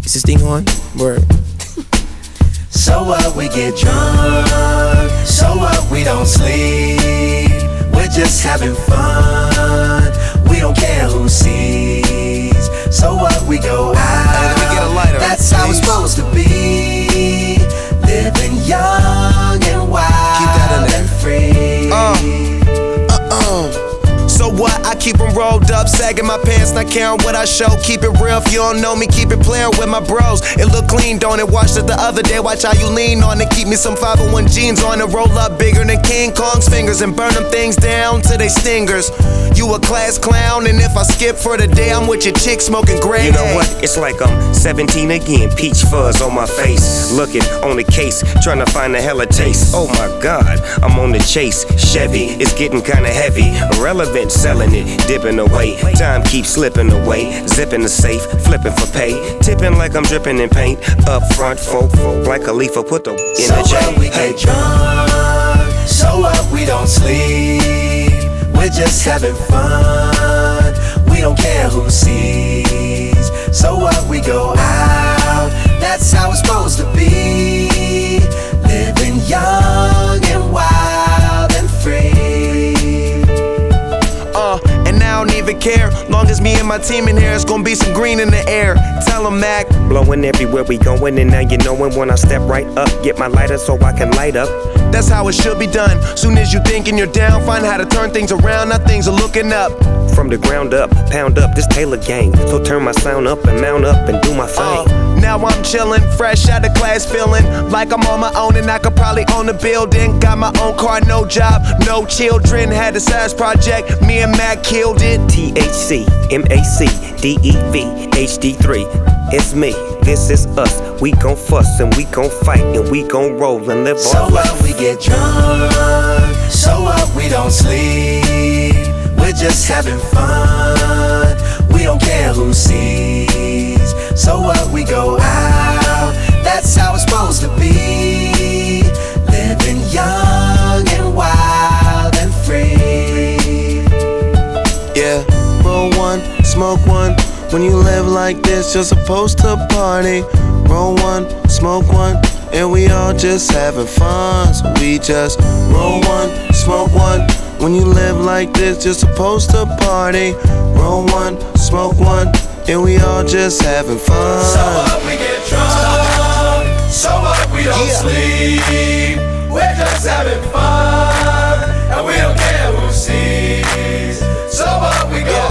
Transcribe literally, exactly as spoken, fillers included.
Is this thing on? Word. So what, we get drunk. So what, we don't sleep. We're just having fun. We don't care who sees. So what, we go out. Let me get a lighter, that's how it's supposed to be. Living young and wild and free. Uh, uh-uh. So what? I keep them rolled up, sagging my pants, not caring what I show. Keep it real, if you don't know me, keep it playing with my bros. It look clean, don't it? Watched it the other day, watch how you lean on it. Keep me some five oh one jeans on it, roll up bigger than King Kong's fingers and burn them things down to they stingers. You a class clown, and if I skip for the day, I'm with your chick smoking gray. You know what? It's like I'm seventeen again, peach fuzz on my face. Looking on the case, trying to find a hella taste. Oh my God, I'm on the chase. Chevy, it's getting kinda heavy. Irrelevant, selling it, dipping away. Time keeps slipping away. Zipping the safe, flipping for pay. Tipping like I'm dripping in paint. Up front, folk, folk like a leaf, put the in so the J. what, we Hey. get drunk. So what, we don't sleep. We're just having fun. We don't care who sees. So what, we go out. That's how it's supposed to be. Living young and wild and free. Uh, and I don't even care. Long as me and my team in here, it's gonna be some green in the air. Tell 'em, Mac. Blowing everywhere we going, and now you knowin' when I step right up. Get my lighter so I can light up. That's how it should be done. Soon as you thinking you're down, find how to turn things around. Now things are looking up. From the ground up, pound up this Taylor gang. So turn my sound up and mount up and do my thing. Uh, now I'm chillin', fresh out of class, feeling like I'm on my own and I could probably own a building. Got my own car, no job, no children. Had a size project, me and Mac killed it. T H C, M A C, D E V, H D three. It's me, this is us. We gon' fuss and we gon' fight and we gon' roll and live so our life. So what, we get drunk. So what, we don't sleep. We're just having fun. We don't care who sees. So what, we go out. That's how it's supposed to be. Living young and wild and free. Yeah, roll one, smoke one. When you live like this, you're supposed to party. Roll one, smoke one, and we all just having fun. So we just roll one, smoke one. When you live like this, you're supposed to party. Roll one, smoke one, and we all just having fun. So what, we get drunk. So what, we don't Yeah. sleep. We're just having fun, and we don't care who sees. So what, we go